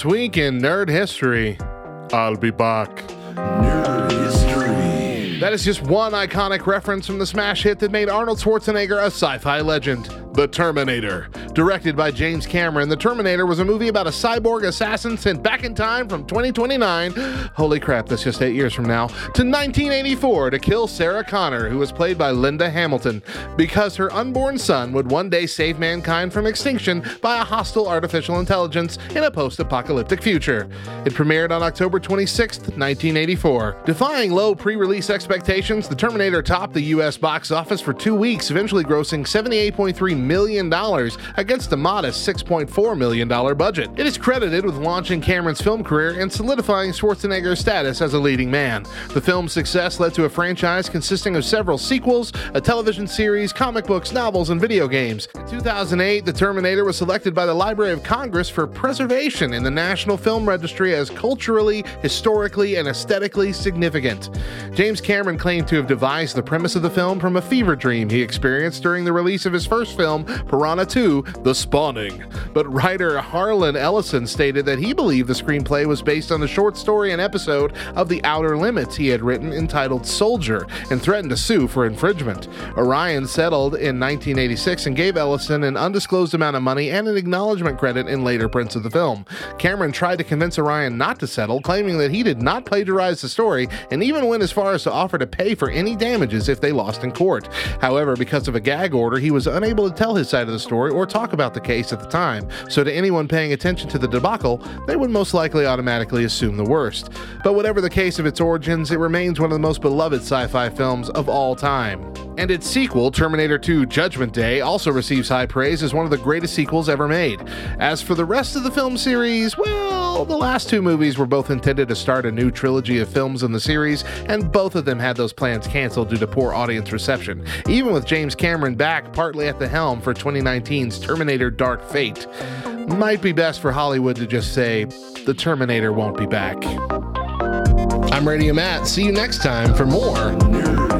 This week in Nerd History, I'll be back. Nerd History. That is just one iconic reference from the smash hit that made Arnold Schwarzenegger a sci-fi legend. The Terminator. Directed by James Cameron, The Terminator was a movie about a cyborg assassin sent back in time from 2029, holy crap, that's just 8 years from now, to 1984 to kill Sarah Connor, who was played by Linda Hamilton, because her unborn son would one day save mankind from extinction by a hostile artificial intelligence in a post-apocalyptic future. It premiered on October 26, 1984. Defying low pre-release expectations, The Terminator topped the U.S. box office for 2 weeks, eventually grossing $78.3 million against a modest $6.4 million budget. It is credited with launching Cameron's film career and solidifying Schwarzenegger's status as a leading man. The film's success led to a franchise consisting of several sequels, a television series, comic books, novels, and video games. In 2008, The Terminator was selected by the Library of Congress for preservation in the National Film Registry as culturally, historically, and aesthetically significant. James Cameron claimed to have devised the premise of the film from a fever dream he experienced during the release of his first film, Piranha 2: The Spawning. But writer Harlan Ellison stated that he believed the screenplay was based on the short story and episode of The Outer Limits he had written entitled Soldier, and threatened to sue for infringement. Orion settled in 1986 and gave Ellison an undisclosed amount of money and an acknowledgement credit in later prints of the film. Cameron tried to convince Orion not to settle, claiming that he did not plagiarize the story, and even went as far as to offer to pay for any damages if they lost in court. However, because of a gag order, he was unable to tell his side of the story or talk about the case at the time, so to anyone paying attention to the debacle, they would most likely automatically assume the worst. But whatever the case of its origins, it remains one of the most beloved sci-fi films of all time. And its sequel, Terminator 2: Judgment Day, also receives high praise as one of the greatest sequels ever made. As for the rest of the film series, well, the last two movies were both intended to start a new trilogy of films in the series, and both of them had those plans canceled due to poor audience reception, even with James Cameron back partly at the helm for 2019's Terminator Dark Fate. Might be best for Hollywood to just say, the Terminator won't be back. I'm Radio Matt. See you next time for more Nerd